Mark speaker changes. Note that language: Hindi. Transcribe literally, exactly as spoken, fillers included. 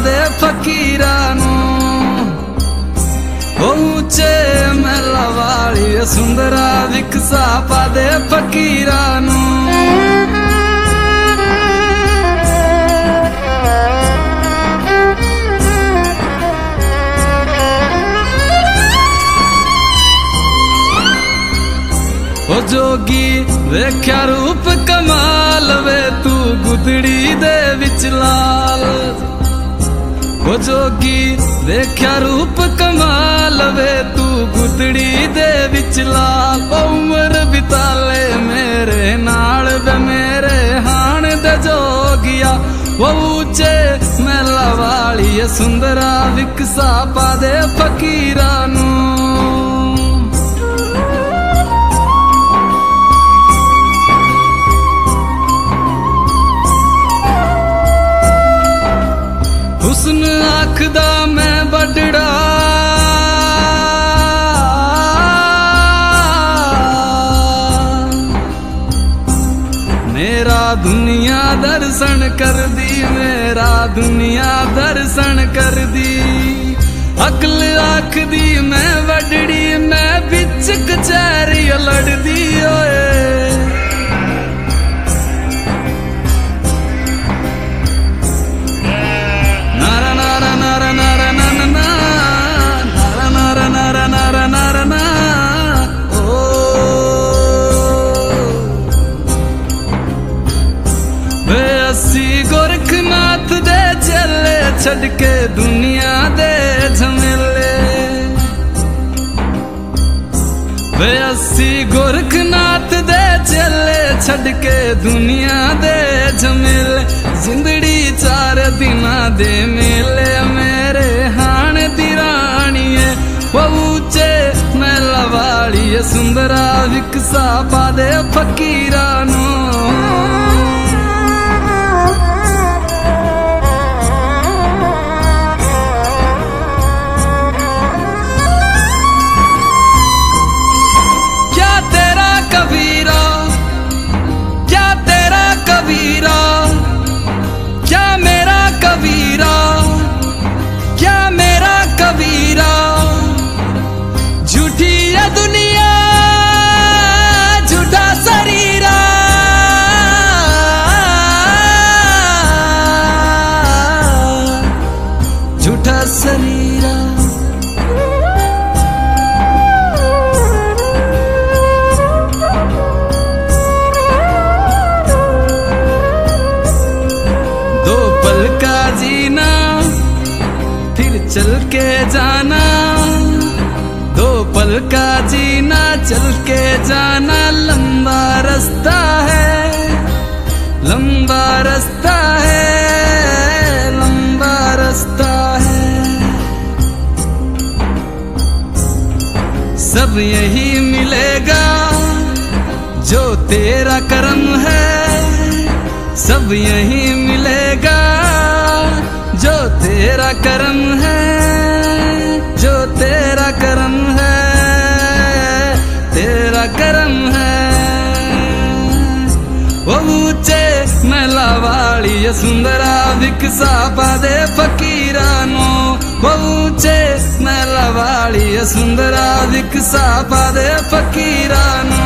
Speaker 1: दे फकीरा नू। ऊंचे महला वाली सुंदरा विकसा पा दे फकीरा नू। ओ जोगी वेख्या रूप कमाल वे तू गुदड़ी दे विच लाल। ओ जोगी वेख्या रूप कमाल वे तू गुदड़ी दे विच लाल। उम्र बिताले मेरे नाल वे मेरे हाण दे जोगिया। वो ऊंचे महला वाली सुंदरा विकसा पा दे फकीरा नू। हुस्न आखदा मैं बड़ड़ा मेरा दुनिया दर्शन कर दी। मेरा दुनिया दर्शन कर दी। अकल आखदी मैं बड़ड़ी मैं बिच कचहरी लड़दी ओए। गोरखनाथ दे चले छड़ के दुनिया दे झमेले। वे अस्सी गोरखनाथ दे चले छड़ के दुनिया दे झमेले। जिंदड़ी चार दिना दे मेले मेरे हाण दी रानी है। वो ऊंचे महला वाली सुंदरा विकसा पा दे फकीरा नू। क्या मेरा कबीरा क्या मेरा कबीरा झूठी है दुनिया झूठा शरीरा। झूठा शरीरा जीना फिर चल के जाना। दो पल का जीना चल के जाना। लंबा रास्ता है लंबा रास्ता है लंबा रास्ता है। सब यही मिलेगा जो तेरा कर्म है। सब यही मिलेगा जो तेरा कर्म है। जो तेरा कर्म है तेरा कर्म है। वो ऊंचे महला वाली सुंदरा विकसा पा दे फकीरा नू। वो ऊंचे महला वाली सुंदरा विकसा पा दे फकीरा नू।